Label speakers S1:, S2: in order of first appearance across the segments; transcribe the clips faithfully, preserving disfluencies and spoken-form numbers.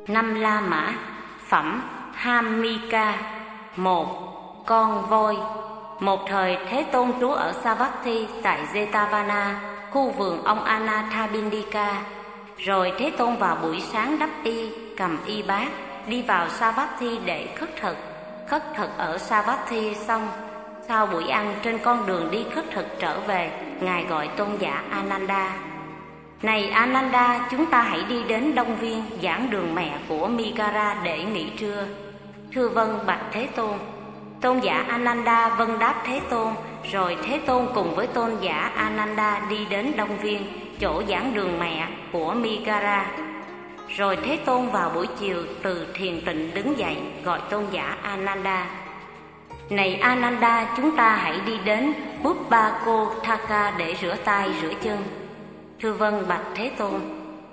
S1: Năm La Mã. Phẩm Hamika. Một. Con voi. Một thời Thế Tôn trú ở Savatthi tại Jetavana, khu vườn ông Anathapindika. Rồi Thế Tôn vào buổi sáng đắp y, cầm y bát, đi vào Savatthi để khất thực. Khất thực ở Savatthi xong, sau buổi ăn trên con đường đi khất thực trở về, Ngài gọi tôn giả Ananda. Này Ananda, chúng ta hãy đi đến Đông Viên, giảng đường mẹ của Migara để nghỉ trưa. Thưa vâng, bạch Thế Tôn. Tôn giả Ananda vâng đáp Thế Tôn. Rồi Thế Tôn cùng với tôn giả Ananda đi đến Đông Viên, chỗ giảng đường mẹ của Migara. Rồi Thế Tôn vào buổi chiều từ thiền tịnh đứng dậy, gọi tôn giả Ananda. Này Ananda, chúng ta hãy đi đến Bubbakotthaka để rửa tay rửa chân. Thưa vâng, bạch Thế Tôn.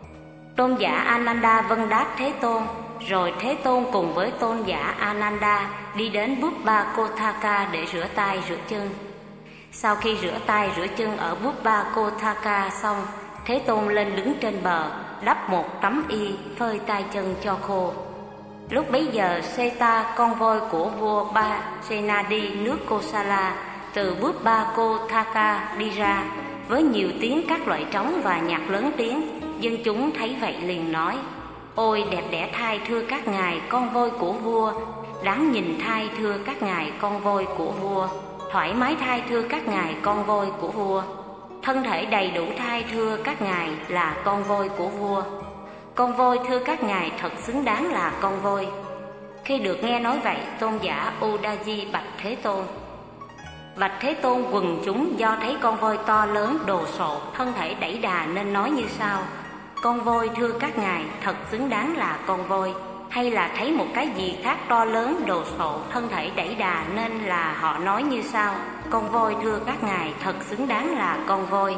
S1: Tôn giả Ananda vâng đáp Thế Tôn. Rồi Thế Tôn cùng với tôn giả Ananda đi đến Bubbakotthaka để rửa tay rửa chân. Sau khi rửa tay rửa chân ở Bubbakotthaka xong, Thế Tôn lên đứng trên bờ, đắp một tấm y, phơi tay chân cho khô. Lúc bấy giờ Seta, con voi của vua Ba Senadi nước Kosala, từ Bubbakotthaka đi ra với nhiều tiếng các loại trống và nhạc lớn tiếng. Dân chúng thấy vậy liền nói: Ôi đẹp đẽ thai thưa các ngài con voi của vua, đáng nhìn thai thưa các ngài con voi của vua, thoải mái thai thưa các ngài con voi của vua, thân thể đầy đủ thai thưa các ngài là con voi của vua. Con voi thưa các ngài thật xứng đáng là con voi. Khi được nghe nói vậy, tôn giả Udaji bạch Thế Tôn. Bạch Thế Tôn, quần chúng do thấy con voi to lớn đồ sộ, thân thể đẩy đà nên nói như sau: Con voi thưa các ngài thật xứng đáng là con voi, hay là thấy một cái gì khác to lớn đồ sộ, thân thể đẩy đà nên là họ nói như sau: Con voi thưa các ngài thật xứng đáng là con voi.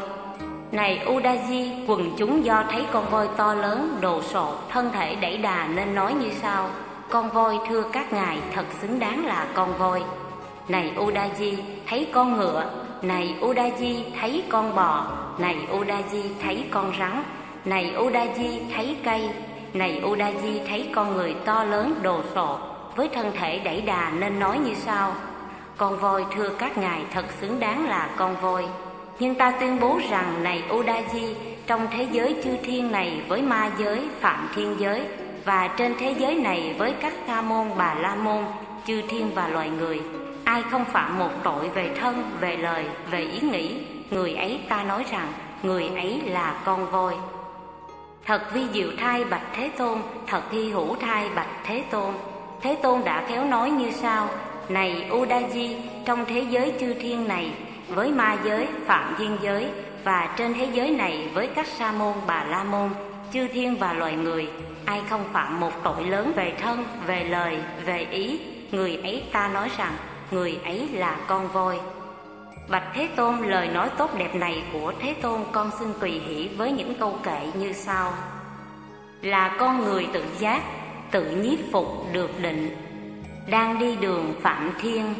S1: Này Udaji, quần chúng do thấy con voi to lớn đồ sộ, thân thể đẩy đà nên nói như sau: Con voi thưa các ngài thật xứng đáng là con voi. Này Udaji, thấy con ngựa. Này Udaji, thấy con bò. Này Udaji, thấy con rắn. Này Udaji, thấy cây. Này Udaji, thấy con người to lớn đồ sộ, với thân thể đẩy đà nên nói như sau: Con voi thưa các ngài thật xứng đáng là con voi. Nhưng ta tuyên bố rằng, này Udaji, trong thế giới chư thiên này với ma giới, phạm thiên giới, và trên thế giới này với các sa môn, bà la môn, chư thiên và loài người, ai không phạm một tội về thân, về lời, về ý nghĩ, người ấy ta nói rằng người ấy là con voi. Thật vi diệu thai bạch Thế Tôn, thật hy hữu thai bạch Thế Tôn. Thế Tôn đã khéo nói như sau: Này Udaji, trong thế giới chư thiên này với ma giới, phạm thiên giới, và trên thế giới này với các sa môn, bà la môn, chư thiên và loài người, ai không phạm một tội lớn về thân, về lời, về ý, người ấy ta nói rằng người ấy là con voi. Bạch Thế Tôn, lời nói tốt đẹp này của Thế Tôn con xin tùy hỷ với những câu kệ như sau: Là con người tự giác, tự nhiếp phục được định, đang đi đường phạm thiên,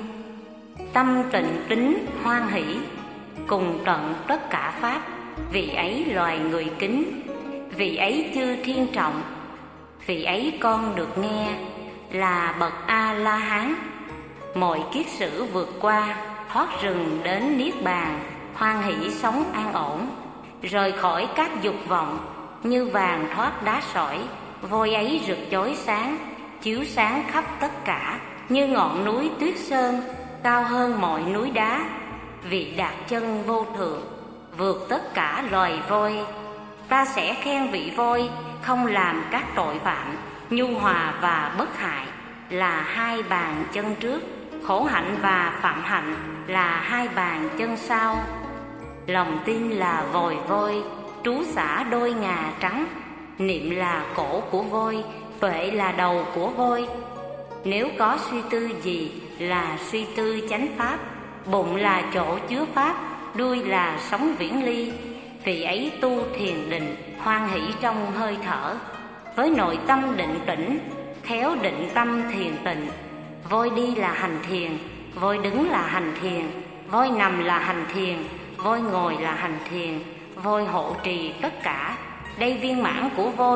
S1: tâm tịnh tín hoan hỷ, cùng tận tất cả pháp, vị ấy loài người kính, vị ấy chư thiên trọng, vị ấy con được nghe, là bậc A-la-hán, mọi kiết sử vượt qua, thoát rừng đến niết bàn, hoan hỷ sống an ổn, rời khỏi các dục vọng, như vàng thoát đá sỏi, voi ấy rực chói sáng, chiếu sáng khắp tất cả, như ngọn núi tuyết sơn, cao hơn mọi núi đá, vị đạt chân vô thượng, vượt tất cả loài voi. Ta sẽ khen vị voi không làm các tội phạm, nhu hòa và bất hại là hai bàn chân trước, khổ hạnh và phạm hạnh là hai bàn chân sau. Lòng tin là vòi voi, trú xả đôi ngà trắng, niệm là cổ của voi, tuệ là đầu của voi. Nếu có suy tư gì là suy tư chánh pháp, bụng là chỗ chứa pháp, đuôi là sống viễn ly, vị ấy tu thiền định, hoan hỷ trong hơi thở, với nội tâm định tĩnh, khéo định tâm thiền tịnh. Voi đi là hành thiền, voi đứng là hành thiền, voi nằm là hành thiền, voi ngồi là hành thiền, voi hộ trì tất cả. Đây viên mãn của voi,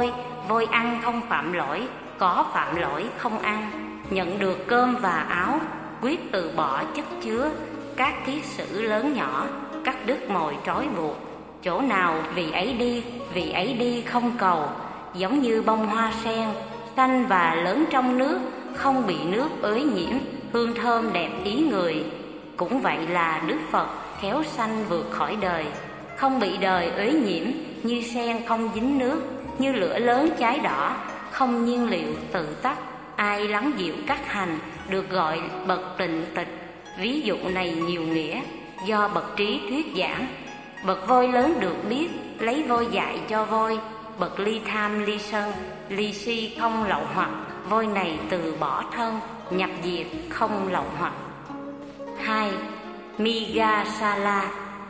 S1: voi ăn không phạm lỗi, có phạm lỗi không ăn. Nhận được cơm và áo, quyết từ bỏ chất chứa các kiết sử lớn nhỏ, cắt đứt mồi trói buộc. Chỗ nào vì ấy đi, vì ấy đi không cầu. Giống như bông hoa sen, xanh và lớn trong nước, không bị nước ới nhiễm, hương thơm đẹp ý người. Cũng vậy là Đức Phật khéo sanh vượt khỏi đời, không bị đời ới nhiễm, như sen không dính nước, như lửa lớn cháy đỏ, không nhiên liệu tự tắt. Ai lắng dịu các hành được gọi bậc tịnh tịch. Ví dụ này nhiều nghĩa, do bậc trí thuyết giảng. Bậc voi lớn được biết, lấy voi dạy cho voi. Bậc ly tham ly sân, ly si không lậu hoặc. Voi này từ bỏ thân, nhập diệt không lậu hoặc. Hai. Migasala.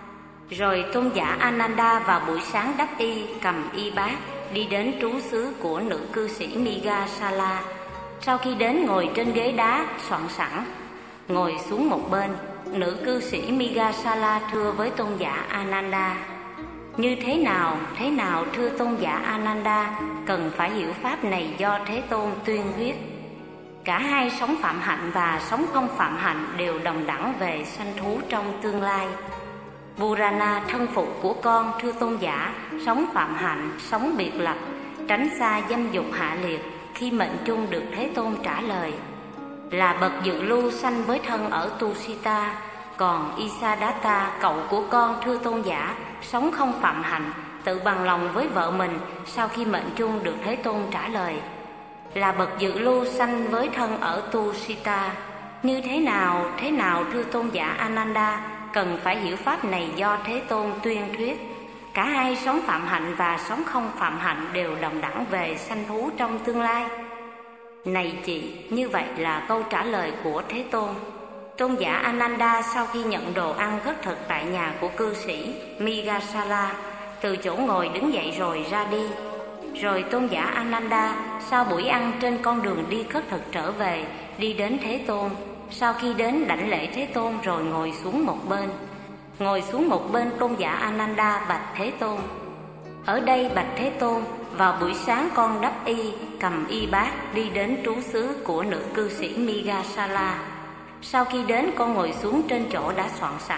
S1: Rồi tôn giả Ananda vào buổi sáng đắp y, cầm y bát, đi đến trú xứ của nữ cư sĩ Migasala. Sau khi đến ngồi trên ghế đá soạn sẵn, ngồi xuống một bên, nữ cư sĩ Migasala thưa với tôn giả Ananda: như thế nào, thế nào thưa tôn giả Ananda, cần phải hiểu pháp này do Thế Tôn tuyên thuyết. Cả hai sống phạm hạnh và sống không phạm hạnh đều đồng đẳng về sanh thú trong tương lai. Purana thân phụ của con thưa tôn giả, sống phạm hạnh, sống biệt lập, tránh xa dâm dục hạ liệt. Khi mệnh chung được Thế Tôn trả lời: là bậc dự lưu sanh với thân ở Tusita. Còn Isadatta cậu của con thưa tôn giả, sống không phạm hạnh, tự bằng lòng với vợ mình. Sau khi mệnh chung được Thế Tôn trả lời: là bậc dự lưu sanh với thân ở Tusita. Như thế nào, thế nào thưa tôn giả Ananda, cần phải hiểu pháp này do Thế Tôn tuyên thuyết. Cả hai sống phạm hạnh và sống không phạm hạnh đều đồng đẳng về sanh thú trong tương lai. Này chị, như vậy là câu trả lời của Thế Tôn. Tôn giả Ananda sau khi nhận đồ ăn khất thực tại nhà của cư sĩ Migasala, từ chỗ ngồi đứng dậy rồi ra đi. Rồi tôn giả Ananda sau buổi ăn trên con đường đi khất thực trở về, đi đến Thế Tôn. Sau khi đến đảnh lễ Thế Tôn rồi ngồi xuống một bên. Ngồi xuống một bên, tôn giả Ananda bạch Thế Tôn: ở đây bạch Thế Tôn, vào buổi sáng con đắp y, cầm y bát, đi đến trú xứ của nữ cư sĩ Migasala. Sau khi đến con ngồi xuống trên chỗ đã soạn sẵn.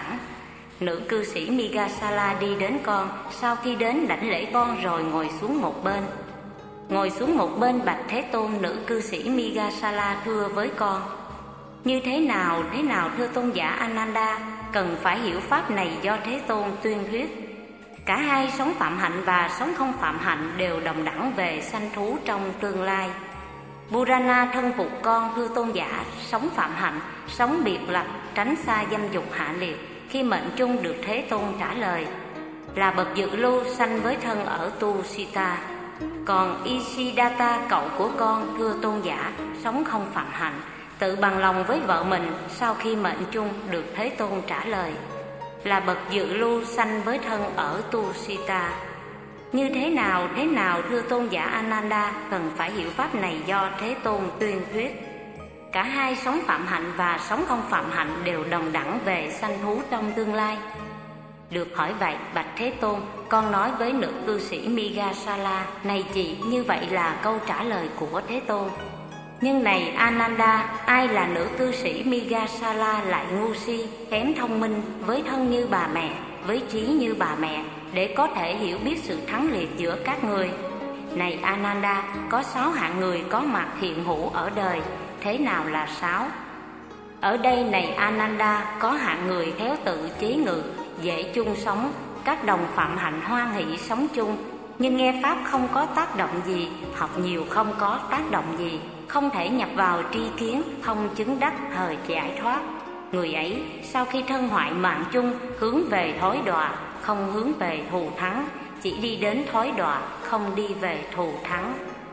S1: Nữ cư sĩ Migasala đi đến con, sau khi đến đảnh lễ con rồi ngồi xuống một bên. Ngồi xuống một bên bạch Thế Tôn, nữ cư sĩ Migasala thưa với con: như thế nào, thế nào thưa tôn giả Ananda, cần phải hiểu pháp này do Thế Tôn tuyên thuyết. Cả hai sống phạm hạnh và sống không phạm hạnh đều đồng đẳng về sanh thú trong tương lai. Purana thân phục con thưa tôn giả, sống phạm hạnh, sống biệt lập, tránh xa dâm dục hạ liệt. Khi mệnh chung được Thế Tôn trả lời: là bậc dự lưu sanh với thân ở Tusita. Còn Isidatta cậu của con thưa tôn giả, sống không phạm hạnh, tự bằng lòng với vợ mình. Sau khi mệnh chung được Thế Tôn trả lời: là bậc dự lưu sanh với thân ở Tusita. Như thế nào, thế nào thưa tôn giả Ananda, cần phải hiểu pháp này do Thế Tôn tuyên thuyết. Cả hai sống phạm hạnh và sống không phạm hạnh đều đồng đẳng về sanh thú trong tương lai. Được hỏi vậy, bạch Thế Tôn, con nói với nữ cư sĩ Migasala: này chị, như vậy là câu trả lời của Thế Tôn. Nhưng này Ananda, ai là nữ cư sĩ Migasala lại ngu si, kém thông minh, với thân như bà mẹ, với trí như bà mẹ, để có thể hiểu biết sự thắng liệt giữa các người? Này Ananda, có sáu hạng người có mặt hiện hữu ở đời. Thế nào là sáu? Ở đây này Ananda, có hạng người khéo tự chế ngự, dễ chung sống, các đồng phạm hạnh hoan hỷ sống chung, nhưng nghe pháp không có tác động gì, học nhiều không có tác động gì, không thể nhập vào tri kiến, không chứng đắc thời giải thoát. Người ấy sau khi thân hoại mạng chung, hướng về thối đọa, không hướng về thù thắng, chỉ đi đến thối đọa, không đi về thù thắng.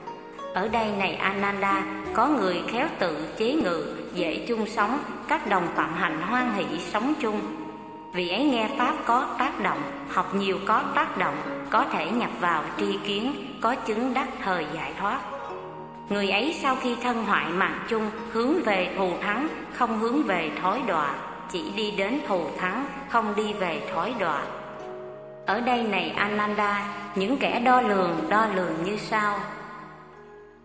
S1: Ở đây này Ananda, có người khéo tự chế ngự, dễ chung sống, các đồng phạm hạnh hoan hỷ sống chung. Vì ấy nghe pháp có tác động, học nhiều có tác động, có thể nhập vào tri kiến, có chứng đắc thời giải thoát. Người ấy sau khi thân hoại mạng chung, hướng về thù thắng, không hướng về thối đọa, chỉ đi đến thù thắng, không đi về thối đọa. Ở đây này Ananda, những kẻ đo lường, đo lường như sau: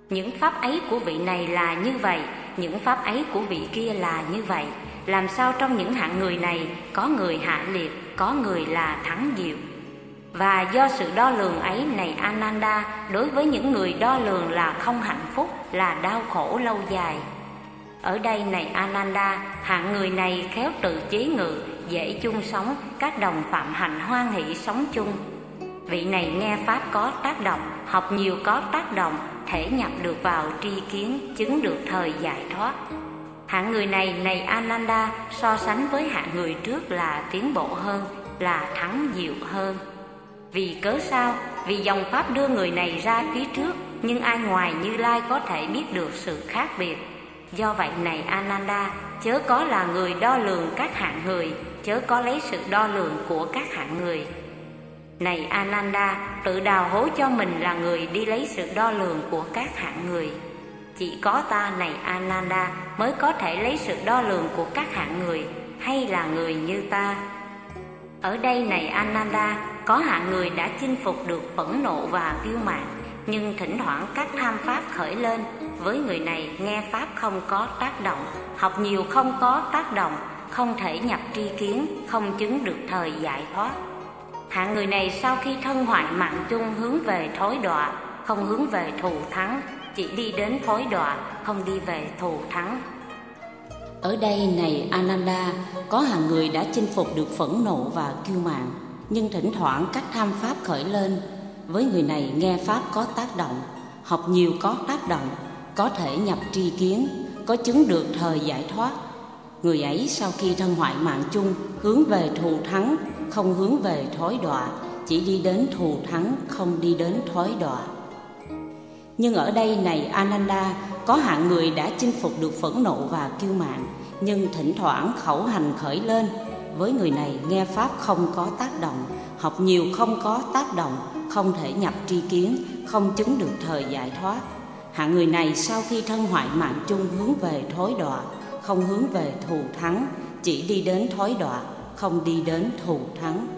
S1: Những pháp ấy của vị này là như vậy, những pháp ấy của vị kia là như vậy. Làm sao trong những hạng người này có người hạ liệt, có người là thắng diệu? Và do sự đo lường ấy, này Ananda, đối với những người đo lường là không hạnh phúc, là đau khổ lâu dài. Ở đây, này Ananda, hạng người này khéo tự chế ngự, dễ chung sống, các đồng phạm hạnh hoan hỷ sống chung. Vị này nghe pháp có tác động, học nhiều có tác động, thể nhập được vào tri kiến, chứng được thời giải thoát. Hạng người này, này Ananda, so sánh với hạng người trước là tiến bộ hơn, là thắng diệu hơn. Vì cớ sao? Vì dòng pháp đưa người này ra phía trước, nhưng ai ngoài Như Lai có thể biết được sự khác biệt. Do vậy, này Ananda, chớ có là người đo lường các hạng người, chớ có lấy sự đo lường của các hạng người. Này Ananda, tự đào hố cho mình là người đi lấy sự đo lường của các hạng người. Chỉ có ta, này Ananda, mới có thể lấy sự đo lường của các hạng người, hay là người như ta. Ở đây, này Ananda, có hạng người đã chinh phục được phẫn nộ và kiêu mạn, nhưng thỉnh thoảng các tham pháp khởi lên. Với người này, nghe pháp không có tác động, học nhiều không có tác động, không thể nhập tri kiến, không chứng được thời giải thoát. Hạng người này sau khi thân hoại mạng chung hướng về thối đọa, không hướng về thù thắng, chỉ đi đến thối đọa, không đi về thù thắng. Ở đây, này Ananda, có hạng người đã chinh phục được phẫn nộ và kiêu mạn, nhưng thỉnh thoảng các tham pháp khởi lên. Với người này, nghe pháp có tác động, học nhiều có tác động, có thể nhập tri kiến, có chứng được thời giải thoát. Người ấy sau khi thân hoại mạng chung hướng về thù thắng, không hướng về thối đọa, chỉ đi đến thù thắng, không đi đến thối đọa. Nhưng ở đây, này Ananda, có hạng người đã chinh phục được phẫn nộ và kiêu mạn, nhưng thỉnh thoảng khẩu hành khởi lên. Với người này, nghe pháp không có tác động, học nhiều không có tác động, không thể nhập tri kiến, không chứng được thời giải thoát. Hạng người này sau khi thân hoại mạng chung hướng về thối đọa, không hướng về thù thắng, chỉ đi đến thối đọa, không đi đến thù thắng.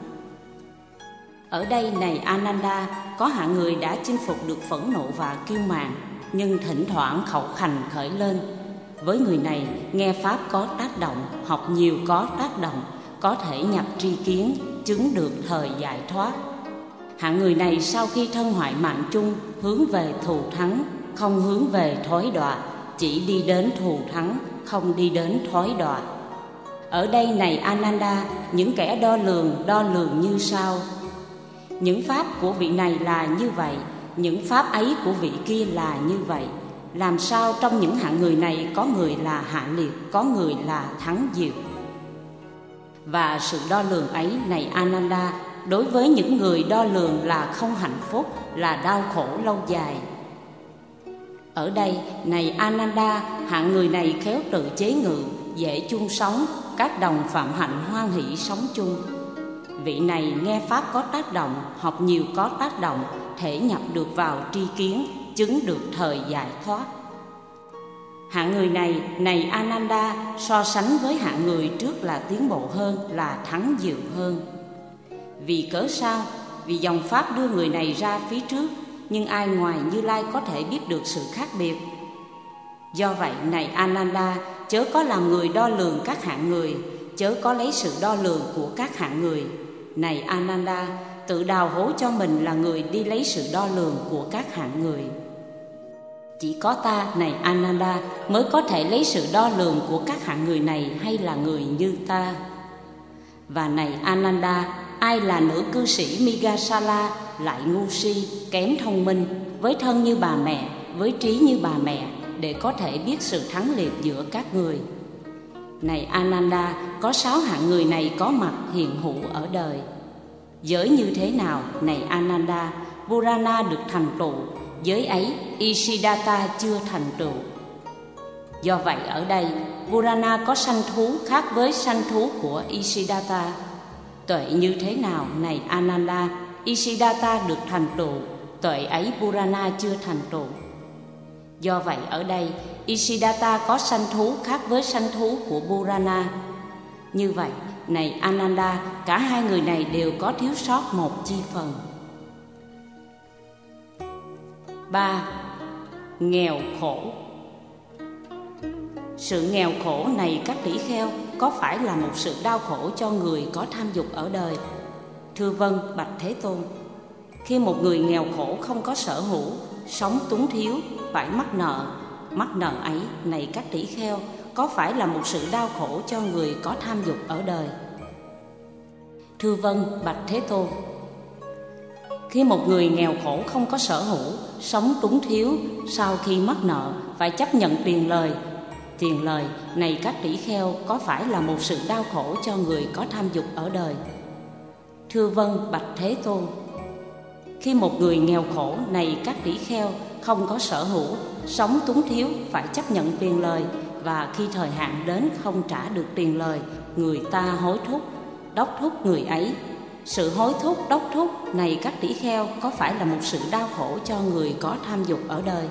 S1: Ở đây, này Ananda, có hạng người đã chinh phục được phẫn nộ và kiêu mạn, nhưng thỉnh thoảng khẩu hành khởi lên. Với người này, nghe pháp có tác động, học nhiều có tác động, có thể nhập tri kiến, chứng được thời giải thoát. Hạng người này sau khi thân hoại mạng chung hướng về thù thắng, không hướng về thối đọa, chỉ đi đến thù thắng, không đi đến thối đọa. Ở đây, này Ananda, những kẻ đo lường đo lường như sau: những pháp của vị này là như vậy, những pháp ấy của vị kia là như vậy. Làm sao trong những hạng người này có người là hạ liệt, có người là thắng diệu? Và sự đo lường ấy, này Ananda, đối với những người đo lường là không hạnh phúc, là đau khổ lâu dài. Ở đây, này Ananda, hạng người này khéo tự chế ngự, dễ chung sống, các đồng phạm hạnh hoan hỷ sống chung. Vị này nghe pháp có tác động, học nhiều có tác động, thể nhập được vào tri kiến, chứng được thời giải thoát. Hạng người này, này Ananda, so sánh với hạng người trước là tiến bộ hơn, là thắng diệu hơn. Vì cớ sao? Vì dòng pháp đưa người này ra phía trước, nhưng ai ngoài Như Lai có thể biết được sự khác biệt. Do vậy, này Ananda, chớ có làm người đo lường các hạng người, chớ có lấy sự đo lường của các hạng người. Này Ananda, tự đào hố cho mình là người đi lấy sự đo lường của các hạng người. Chỉ có ta, này Ananda, mới có thể lấy sự đo lường của các hạng người này, hay là người như ta. Và này Ananda, ai là nữ cư sĩ Migasala, lại ngu si, kém thông minh, với thân như bà mẹ, với trí như bà mẹ, để có thể biết sự thắng liệt giữa các người? Này Ananda, có sáu hạng người này có mặt hiện hữu ở đời. Giới như thế nào, này Ananda? Purana được thành tựu, giới ấy Isiddhata chưa thành tựu. Do vậy ở đây, Purana có sanh thú khác với sanh thú của Isiddhata. Tuệ như thế nào, này Ananda? Isiddhata được thành tựu, tuệ ấy Purana chưa thành tựu. Do vậy ở đây, Isiddhata có sanh thú khác với sanh thú của Purana. Như vậy, này Ananda, cả hai người này đều có thiếu sót một chi phần. ba.
S2: nghèo khổ. Sự nghèo khổ này các tỷ kheo, có phải là một sự đau khổ cho người có tham dục ở đời? Thưa vâng, bạch Thế Tôn. Khi một người nghèo khổ không có sở hữu, sống túng thiếu, phải mắc nợ, mắc nợ ấy này các tỷ kheo, có phải là một sự đau khổ cho người có tham dục ở đời? Thưa vâng, bạch Thế Tôn. Khi một người nghèo khổ không có sở hữu, sống túng thiếu, sau khi mắc nợ phải chấp nhận tiền lời, tiền lời này các tỷ kheo, có phải là một sự đau khổ cho người có tham dục ở đời? Thưa vâng, bạch Thế Tôn. Khi một người nghèo khổ này các tỷ kheo, không có sở hữu, sống túng thiếu, phải chấp nhận tiền lời, và khi thời hạn đến không trả được tiền lời, người ta hối thúc, đốc thúc người ấy. Sự hối thúc, đốc thúc này các tỷ kheo, có phải là một sự đau khổ cho người có tham dục ở đời?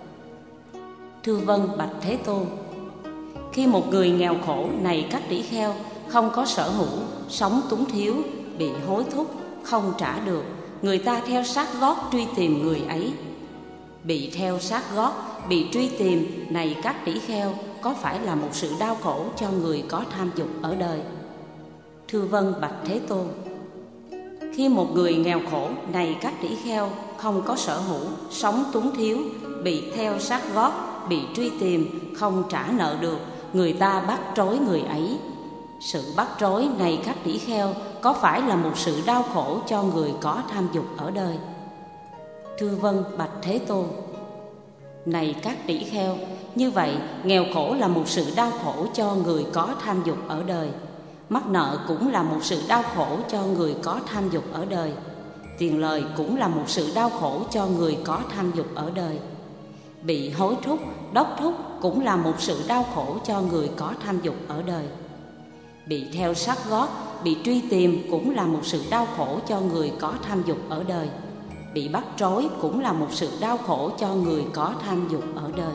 S2: Thưa vâng, bạch Thế Tôn. Khi một người nghèo khổ này các tỷ kheo, không có sở hữu, sống túng thiếu, bị hối thúc, không trả được, người ta theo sát gót truy tìm người ấy. Bị theo sát gót, bị truy tìm này các tỷ kheo, có phải là một sự đau khổ cho người có tham dục ở đời? Thưa vâng, bạch Thế Tôn. Khi một người nghèo khổ này các tỷ kheo, không có sở hữu, sống túng thiếu, bị theo sát gót, bị truy tìm, không trả nợ được, người ta bắt trói người ấy. Sự bắt trói này các tỷ kheo, có phải là một sự đau khổ cho người có tham dục ở đời? Thưa vâng, bạch Thế Tôn. Này các tỷ kheo, như vậy nghèo khổ là một sự đau khổ cho người có tham dục ở đời. Mắc nợ cũng là một sự đau khổ cho người có tham dục ở đời. Tiền lời cũng là một sự đau khổ cho người có tham dục ở đời. Bị hối thúc, đốc thúc cũng là một sự đau khổ cho người có tham dục ở đời. Bị theo sát gót, bị truy tìm cũng là một sự đau khổ cho người có tham dục ở đời. Bị bắt trói cũng là một sự đau khổ cho người có tham dục ở đời.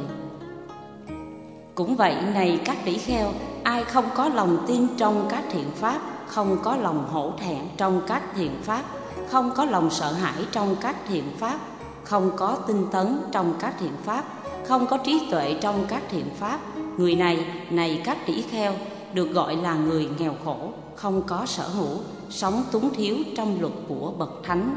S2: Cũng vậy này các tỷ kheo, ai không có lòng tin trong các thiện pháp, không có lòng hổ thẹn trong các thiện pháp, không có lòng sợ hãi trong các thiện pháp, không có tinh tấn trong các thiện pháp, không có trí tuệ trong các thiện pháp, người này này các tỷ kheo, được gọi là người nghèo khổ, không có sở hữu, sống túng thiếu trong luật của bậc thánh.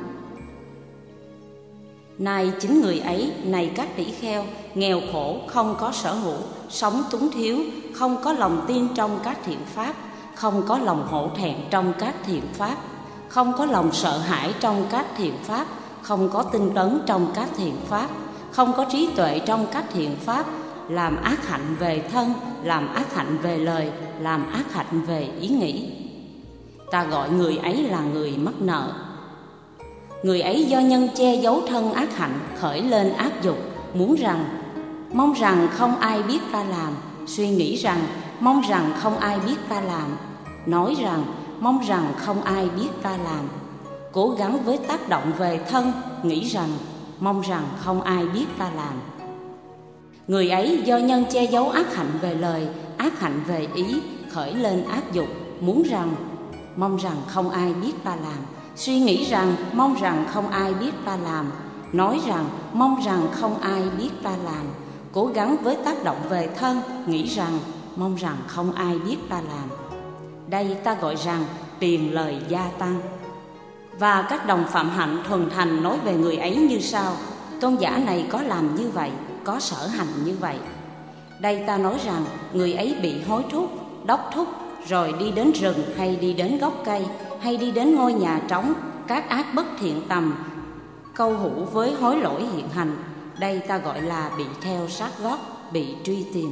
S2: Này chính người ấy, này các tỷ kheo, nghèo khổ, không có sở hữu, sống túng thiếu, không có lòng tin trong các thiện pháp, không có lòng hổ thẹn trong các thiện pháp, không có lòng sợ hãi trong các thiện pháp, không có tinh tấn trong các thiện pháp, không có trí tuệ trong các thiện pháp, làm ác hạnh về thân, làm ác hạnh về lời, làm ác hạnh về ý nghĩ. Ta gọi người ấy là người mắc nợ. Người ấy do nhân che giấu thân ác hạnh, khởi lên ác dục, muốn rằng, mong rằng không ai biết ta làm, suy nghĩ rằng, mong rằng không ai biết ta làm, nói rằng, mong rằng không ai biết ta làm, cố gắng với tác động về thân, nghĩ rằng, mong rằng không ai biết ta làm. Người ấy do nhân che giấu ác hạnh về lời, ác hạnh về ý, khởi lên ác dục, muốn rằng, mong rằng không ai biết ta làm, suy nghĩ rằng, mong rằng không ai biết ta làm, nói rằng, mong rằng không ai biết ta làm, cố gắng với tác động về thân, nghĩ rằng, mong rằng không ai biết ta làm. Đây ta gọi rằng tiền lời gia tăng. Và các đồng phạm hạnh thuần thành nói về người ấy như sau: tôn giả này có làm như vậy, có sở hành như vậy. Đây ta nói rằng người ấy bị hối thúc, đốc thúc, rồi đi đến rừng hay đi đến gốc cây, hay đi đến ngôi nhà trống, các ác bất thiện tầm, câu hữu với hối lỗi hiện hành. Đây ta gọi là bị theo sát gót, bị truy tìm.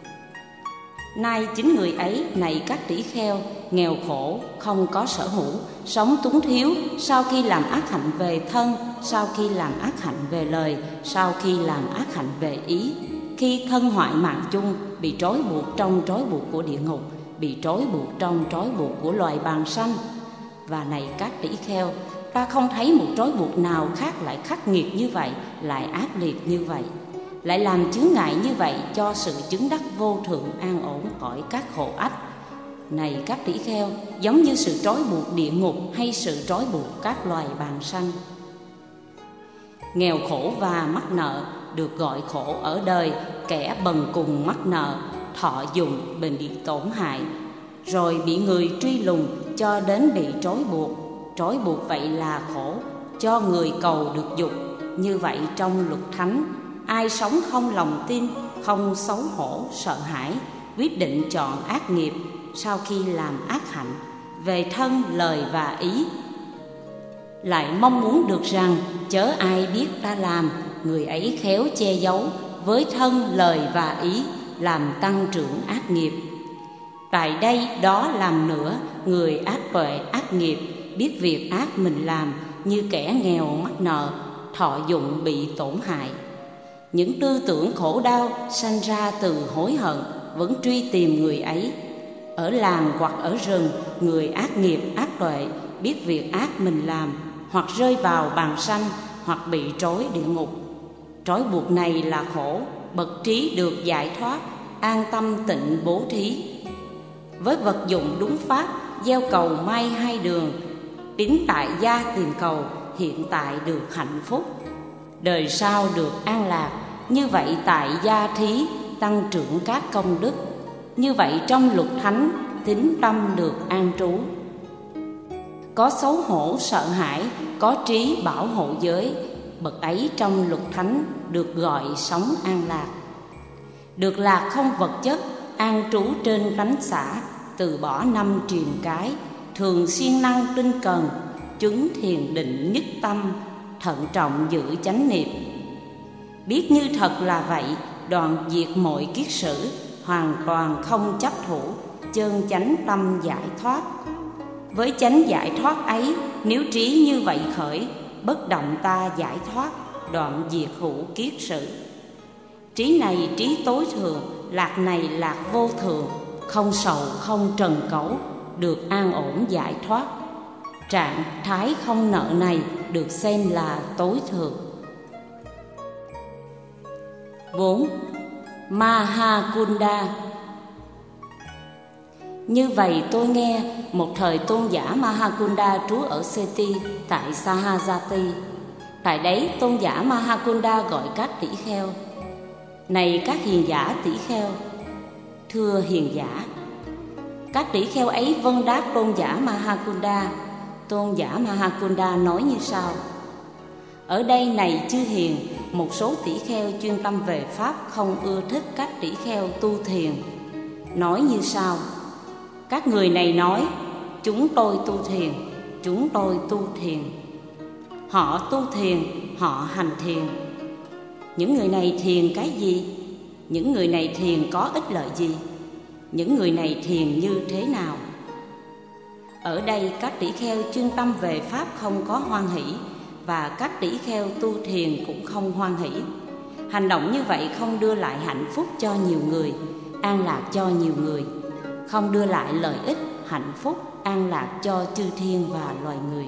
S2: Nay chính người ấy, này các tỷ kheo, nghèo khổ, không có sở hữu, sống túng thiếu, sau khi làm ác hạnh về thân, sau khi làm ác hạnh về lời, sau khi làm ác hạnh về ý, khi thân hoại mạng chung, bị trói buộc trong trói buộc của địa ngục, bị trói buộc trong trói buộc của loài bàng sanh. Và này các tỷ kheo, ta không thấy một trói buộc nào khác lại khắc nghiệt như vậy, lại ác liệt như vậy, lại làm chướng ngại như vậy cho sự chứng đắc vô thượng an ổn khỏi các khổ ách. Này các tỷ kheo, giống như sự trói buộc địa ngục hay sự trói buộc các loài bàng sanh. Nghèo khổ và mắc nợ được gọi khổ ở đời, kẻ bần cùng mắc nợ, thọ dụng bị tổn hại, rồi bị người truy lùng cho đến bị trói buộc. Trói buộc vậy là khổ, cho người cầu được dục. Như vậy trong luật thánh, ai sống không lòng tin, không xấu hổ, sợ hãi, quyết định chọn ác nghiệp sau khi làm ác hạnh về thân, lời và ý, lại mong muốn được rằng chớ ai biết ta làm, người ấy khéo che giấu với thân, lời và ý, làm tăng trưởng ác nghiệp. Tại đây đó làm nữa, người ác tuệ ác nghiệp, biết việc ác mình làm, như kẻ nghèo mắc nợ, thọ dụng bị tổn hại. Những tư tưởng khổ đau sanh ra từ hối hận, vẫn truy tìm người ấy. Ở làng hoặc ở rừng, người ác nghiệp ác tuệ biết việc ác mình làm, hoặc rơi vào bàn sanh, hoặc bị trói địa ngục. Trói buộc này là khổ, bậc trí được giải thoát, an tâm tịnh bố thí. Với vật dụng đúng pháp, gieo cầu may hai đường, tín tại gia tìm cầu, hiện tại được hạnh phúc, đời sau được an lạc. Như vậy tại gia thí tăng trưởng các công đức. Như vậy trong luật thánh, tín tâm được an trú. Có xấu hổ sợ hãi, có trí bảo hộ giới, bậc ấy trong luật thánh được gọi sống an lạc. Được lạc không vật chất, an trú trên tánh xã, từ bỏ năm triền cái, thường siêng năng tinh cần, chứng thiền định nhất tâm, thận trọng giữ chánh niệm. Biết như thật là vậy, đoạn diệt mọi kiết sử, hoàn toàn không chấp thủ, chân chánh tâm giải thoát. Với chánh giải thoát ấy, nếu trí như vậy khởi, bất động ta giải thoát, đoạn diệt hữu kiết sử. Trí này trí tối thượng, lạc này lạc vô thường, không sầu không trần cấu, được an ổn giải thoát. Trạng thái không nợ này được xem là tối thượng. Bốn. Mahakunda. Như vậy tôi nghe, một thời tôn giả Mahakunda trú ở Seti tại Sahajati. Tại đấy tôn giả Mahakunda gọi các tỷ kheo: này các hiền giả tỷ kheo. Thưa hiền giả. Các tỷ kheo ấy vâng đáp tôn giả Mahakunda. Tôn giả Mahakunda nói như sau: ở đây này chư hiền, một số tỷ kheo chuyên tâm về pháp không ưa thích các tỷ kheo tu thiền, nói như sau: các người này nói chúng tôi tu thiền, chúng tôi tu thiền. Họ tu thiền, họ hành thiền. Những người này thiền cái gì? Những người này thiền có ích lợi gì? Những người này thiền như thế nào? Ở đây các tỷ kheo chuyên tâm về pháp không có hoan hỷ, và các tỷ kheo tu thiền cũng không hoan hỷ. Hành động như vậy không đưa lại hạnh phúc cho nhiều người, an lạc cho nhiều người, không đưa lại lợi ích, hạnh phúc, an lạc cho chư thiên và loài người.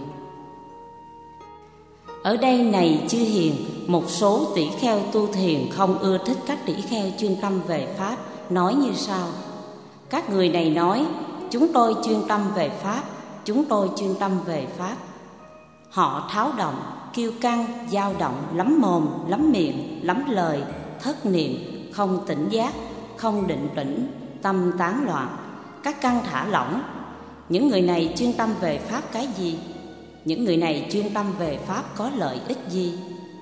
S2: Ở đây này chư hiền, một số tỷ kheo tu thiền không ưa thích các tỷ kheo chuyên tâm về pháp, nói như sau: các người này nói chúng tôi chuyên tâm về pháp, chúng tôi chuyên tâm về pháp. Họ tháo động, kiêu căng, dao động, lắm mồm, lắm miệng, lắm lời, thất niệm, không tỉnh giác, không định tĩnh, tâm tán loạn, các căn thả lỏng. Những người này chuyên tâm về pháp cái gì? Những người này chuyên tâm về pháp có lợi ích gì?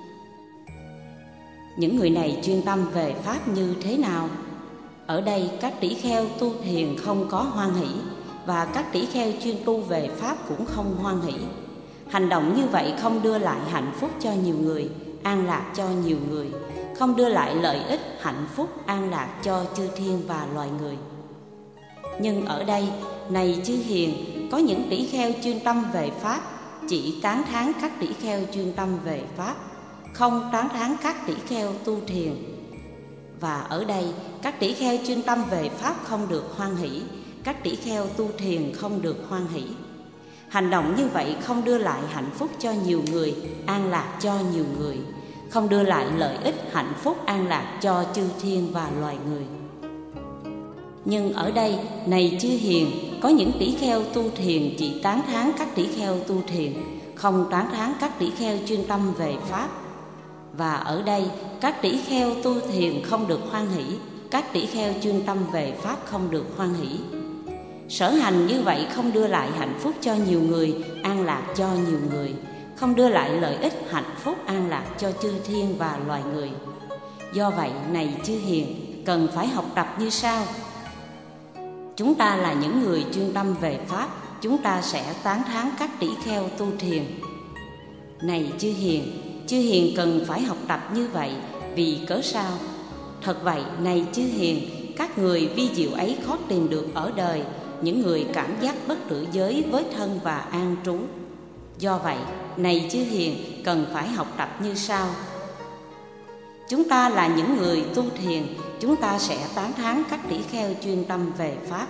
S2: Những người này chuyên tâm về pháp như thế nào? Ở đây các tỷ kheo tu thiền không có hoan hỷ, và các tỷ kheo chuyên tu về pháp cũng không hoan hỷ. Hành động như vậy không đưa lại hạnh phúc cho nhiều người, an lạc cho nhiều người, không đưa lại lợi ích, hạnh phúc, an lạc cho chư thiên và loài người. Nhưng ở đây, này chư hiền, có những tỷ kheo chuyên tâm về pháp, chỉ tán thán các tỷ kheo chuyên tâm về pháp, không tán thán các tỷ kheo tu thiền. Và ở đây, các tỷ kheo chuyên tâm về pháp không được hoan hỷ, các tỷ kheo tu thiền không được hoan hỷ. Hành động như vậy không đưa lại hạnh phúc cho nhiều người, an lạc cho nhiều người, không đưa lại lợi ích, hạnh phúc, an lạc cho chư thiên và loài người. Nhưng ở đây, này chư hiền, có những tỷ kheo tu thiền chỉ tán thán các tỷ kheo tu thiền, không tán thán các tỷ kheo chuyên tâm về pháp. Và ở đây, các tỷ kheo tu thiền không được hoan hỷ, các tỷ kheo chuyên tâm về Pháp không được hoan hỷ. Sở hành như vậy không đưa lại hạnh phúc cho nhiều người, an lạc cho nhiều người, không đưa lại lợi ích hạnh phúc an lạc cho chư thiên và loài người. Do vậy, này chư hiền, cần phải học tập như sau. Chúng ta là những người chuyên tâm về Pháp, chúng ta sẽ tán thán các tỷ kheo tu thiền. Này chư hiền, chư hiền cần phải học tập như vậy, vì cớ sao? Thật vậy, này chư hiền, các người vi diệu ấy khó tìm được ở đời, những người cảm giác bất tử giới với thân và an trú. Do vậy, này chư hiền, cần phải học tập như sau. Chúng ta là những người tu thiền, chúng ta sẽ tán thán các tỷ kheo chuyên tâm về Pháp.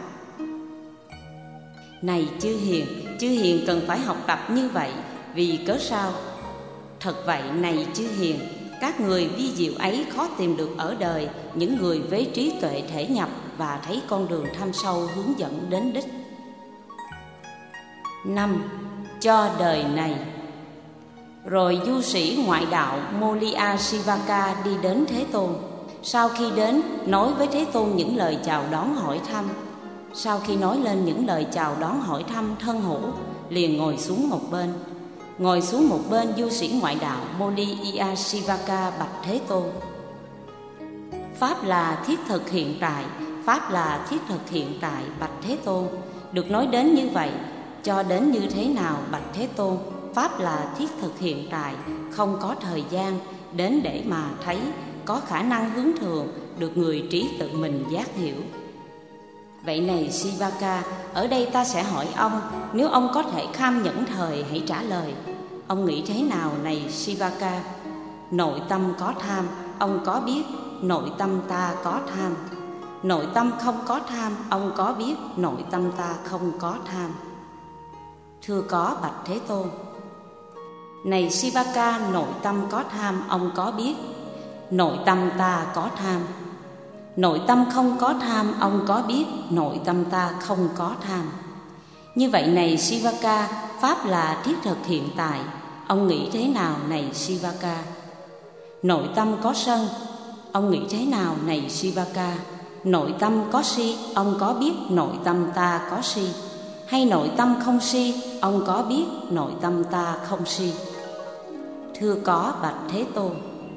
S2: Này chư hiền, chư hiền cần phải học tập như vậy, vì cớ sao? Thật vậy, này chư hiền, các người vi diệu ấy khó tìm được ở đời, những người với trí tuệ thể nhập và thấy con đường thâm sâu hướng dẫn đến đích. Năm. Cho đời này. Rồi du sĩ ngoại đạo Mollia Sivaka đi đến Thế Tôn. Sau khi đến, nói với Thế Tôn những lời chào đón hỏi thăm. Sau khi nói lên những lời chào đón hỏi thăm thân hữu, liền ngồi xuống một bên. Ngồi xuống một bên, du sĩ ngoại đạo Mollia Sivaka bạch Thế Tôn. Pháp là thiết thực hiện tại, Pháp là thiết thực hiện tại bạch Thế Tôn. Được nói đến như vậy, cho đến như thế nào bạch Thế Tôn? Pháp là thiết thực hiện tại, không có thời gian, đến để mà thấy, có khả năng hướng thường, được người trí tự mình giác hiểu. Vậy này Sivaka, ở đây ta sẽ hỏi ông, nếu ông có thể kham nhẫn thời hãy trả lời. Ông nghĩ thế nào này Sivaka? Nội tâm có tham, ông có biết, nội tâm ta có tham. Nội tâm không có tham, ông có biết, nội tâm ta không có tham. Thưa có bạch Thế Tôn. Này Sivaka, nội tâm có tham, ông có biết, nội tâm ta có tham. Nội tâm không có tham, ông có biết, nội tâm ta không có tham. Như vậy này Sivaka, Pháp là thiết thực hiện tại. Ông nghĩ thế nào này Sivaka? Nội tâm có sân, ông nghĩ thế nào này Sivaka? Nội tâm có si, ông có biết nội tâm ta có si? Hay nội tâm không si, ông có biết nội tâm ta không si? Thưa có bạch Thế Tôn.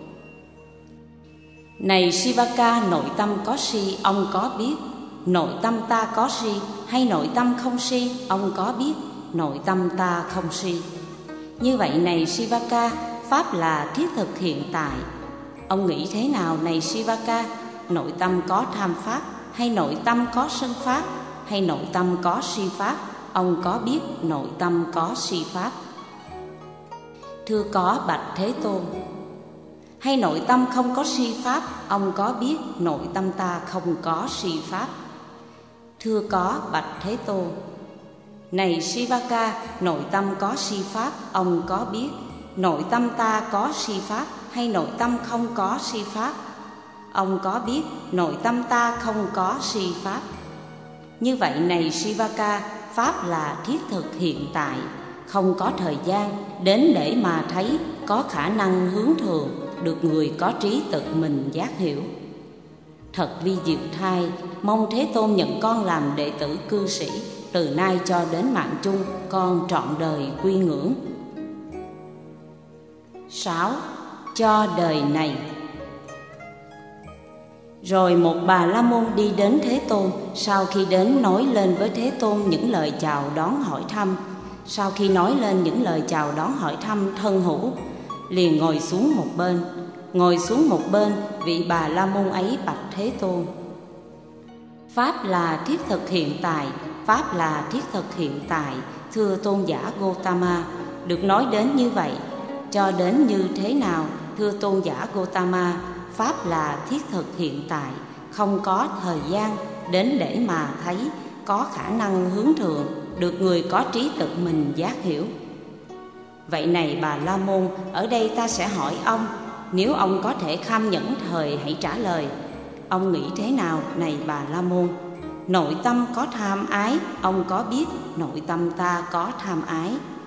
S2: Này Sivaka, nội tâm có si, ông có biết nội tâm ta có si? Hay nội tâm không si, ông có biết nội tâm ta không si? Như vậy này Sivaka, Pháp là thiết thực hiện tại. Ông nghĩ thế nào này Sivaka? Nội tâm có tham Pháp, hay nội tâm có sân Pháp, hay nội tâm có si Pháp? Ông có biết nội tâm có si Pháp? Thưa có bạch Thế Tôn. Hay nội tâm không có si Pháp, ông có biết nội tâm ta không có si Pháp? Thưa có bạch Thế Tôn. Này Sivaka, nội tâm có si Pháp, ông có biết nội tâm ta có si Pháp, hay nội tâm không có si Pháp? Ông có biết nội tâm ta không có si Pháp? Như vậy này Sivaka, Pháp là thiết thực hiện tại, không có thời gian, đến để mà thấy, có khả năng hướng thường, được người có trí tự mình giác hiểu. Thật vi diệu thay, mong Thế Tôn nhận con làm đệ tử cư sĩ, từ nay cho đến mạng chung, con trọn đời quy ngưỡng. Sáu. Cho đời này. Rồi một Bà La Môn đi đến Thế Tôn. Sau khi đến, nói lên với Thế Tôn những lời chào đón hỏi thăm. Sau khi nói lên những lời chào đón hỏi thăm thân hữu, liền ngồi xuống một bên. Ngồi xuống một bên, vị Bà La Môn ấy bạch Thế Tôn. Pháp là thiết thực hiện tại, Pháp là thiết thực hiện tại, thưa tôn giả Gotama. Được nói đến như vậy, cho đến như thế nào, thưa tôn giả Gotama? Pháp là thiết thực hiện tại, không có thời gian, đến để mà thấy, có khả năng hướng thượng, được người có trí tự mình giác hiểu. Vậy này Bà La Môn, ở đây ta sẽ hỏi ông, nếu ông có thể kham nhẫn thời hãy trả lời. Ông nghĩ thế nào này Bà La Môn? Nội tâm có tham ái, ông có biết nội tâm ta có tham ái?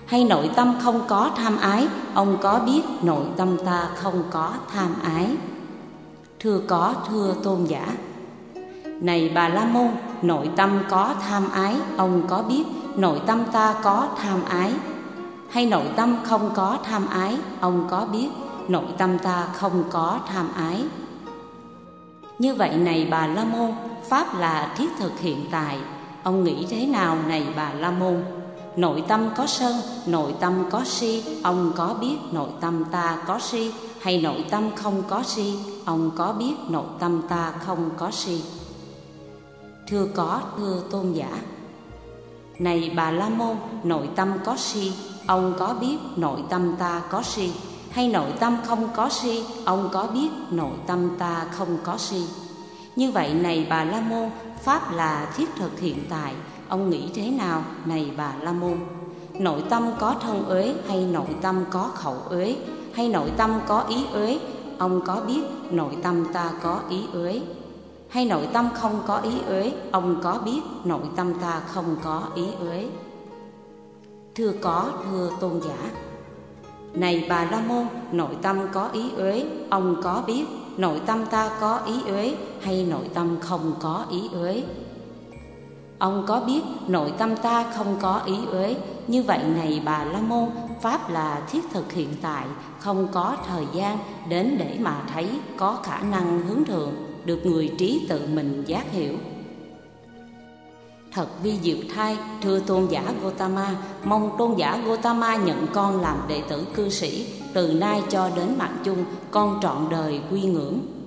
S2: Hay nội tâm không có tham ái, ông có biết nội tâm ta không có tham ái? Thưa có, thưa tôn giả. Này Bà La Môn, nội tâm có tham ái, ông có biết nội tâm ta có tham ái? Hay nội tâm không có tham ái, ông có biết nội tâm ta không có tham ái? Như vậy này Bà La Môn, pháp là thiết thực hiện tại. Ông nghĩ thế nào này Bà La Môn? Nội tâm có sân, nội tâm có si, ông có biết nội tâm ta có si? Hay nội tâm không có si, ông có biết nội tâm ta không có si? Thưa có, thưa tôn giả. Này Bà La Môn, nội tâm có si, ông có biết nội tâm ta có si? Hay nội tâm không có si, ông có biết nội tâm ta không có si? Như vậy này Bà La Môn, pháp là thiết thực hiện tại. Ông nghĩ thế nào này Bà La Môn? Nội tâm có thân uế hay nội tâm có khẩu uế? Hay nội tâm có ý uế, ông có biết nội tâm ta có ý uế? Hay nội tâm không có ý uế, ông có biết nội tâm ta không có ý uế? Thưa có, thưa tôn giả. Này Bà La Môn, nội tâm có ý uế, ông có biết nội tâm ta có ý uế hay nội tâm không có ý uế? Ông có biết nội tâm ta không có ý uế. Như vậy này Bà La Môn, pháp là thiết thực hiện tại, không có thời gian đến để mà thấy, có khả năng hướng thượng, được người trí tự mình giác hiểu. Thật vi diệu thay, thưa tôn giả Gotama, mong tôn giả Gotama nhận con làm đệ tử cư sĩ, từ nay cho đến mạng chung, con trọn đời quy ngưỡng.